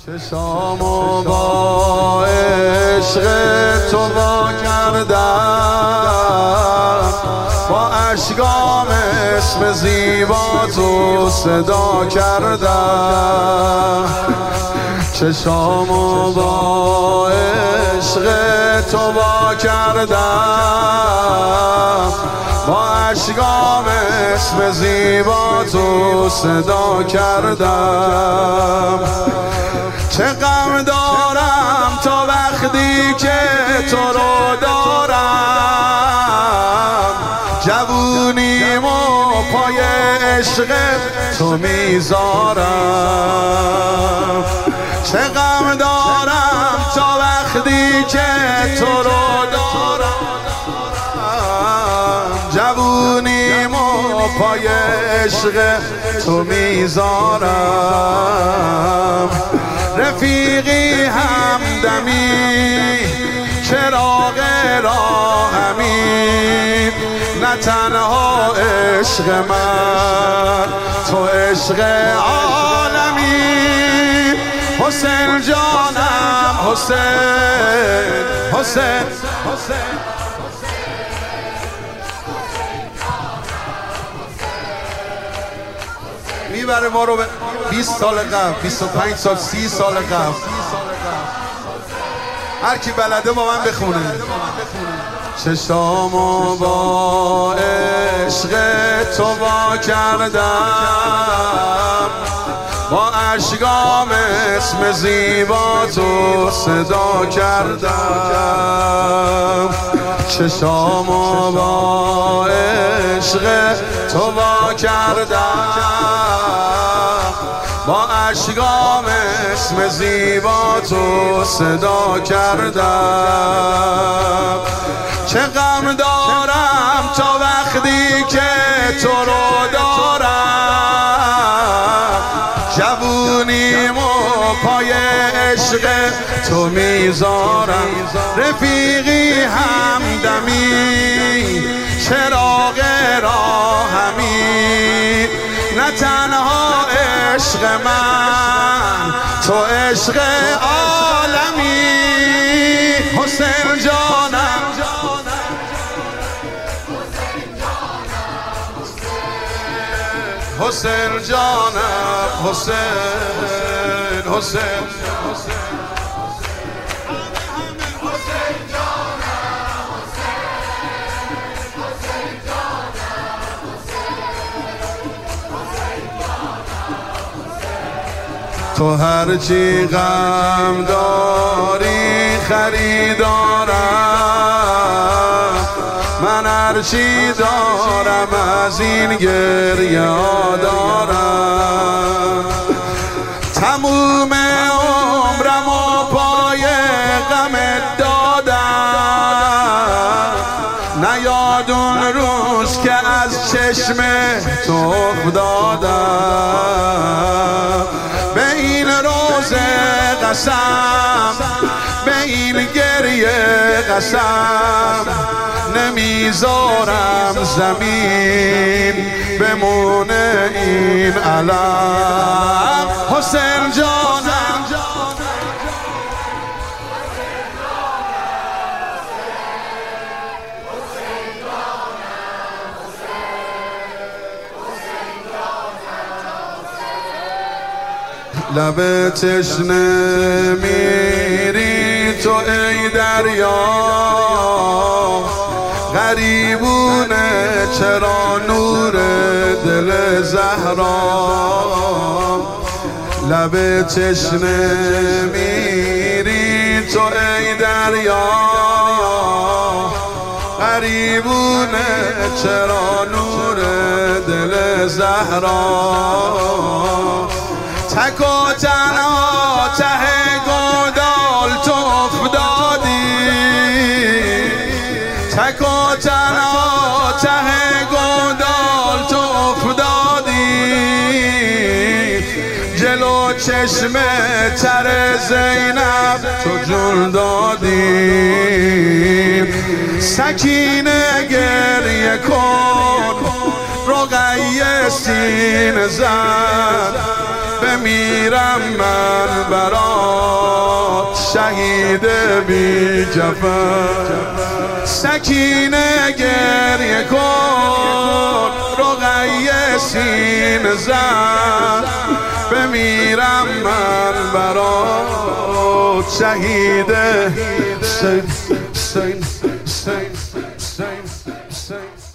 چشامو با عشق تو وا کردم، با اشکام اسم زیبا تو صدا کردم. چشامو با عشق تو وا کردم، با اشکام اسم زیبا تو صدا کردم. چه غم دارم تا وقتی که تو رو دارم، جوونیمو پای عشق تو میذارم. چه غم دارم تا وقتی که تو رو دارم، جوونیمو پای عشق تو میذارم. رفیقی همدمی چراغ راهمی، نه تنها عشق من تو عشق عالمی. حسین جانم حسین، حسین میبره ما رو به 20 سال قبل، 25 سال، 30 سال قبل. هر کی بلده با من بخونه. چشامو با عشق تو وا کردم، با اشکام اسم زیبا تو صدا کردم. چشامو با عشق تو وا کردم، با اشکام اسم زیبا تو صدا کردم. چه غم دارم تا وقتی که تو رو دارم، جوونیمو پای عشق تو میذارم. رفیقی همدمی چراغ راهمی، نه تنها عشق من تو عشق عالمی. حسین جانم حسین جانم حسین، حسین تو هرچی غم داری خریدارم، من هرچی دارم از این گریه دارم. تموم عمرم و پای غمت دادم، نیاد اون روز که از چشم تو افتادم. به این روز قسم، به این گریه قسم، نمیذارم زمین بمونه این علم. حسین جانم لب تشنه میری تو ای دریا، غریبونه چرا نور دل زهرا. لب تشنه میری تو ای دریا، غریبونه چرا نور دل زهرا. تک و تنها ته گودال تو افتادی، تک و تنها ته گودال تو افتادی. جلو چشم تر زینب تو جون دادی. سکینه گریه کن رقیه سینه زن، بمیرم من برای شهید بی کفن. سکینه گریه کن، رقیه سینه زن، بمیرم من برات شهید حسین حسین حسین حسین حسین.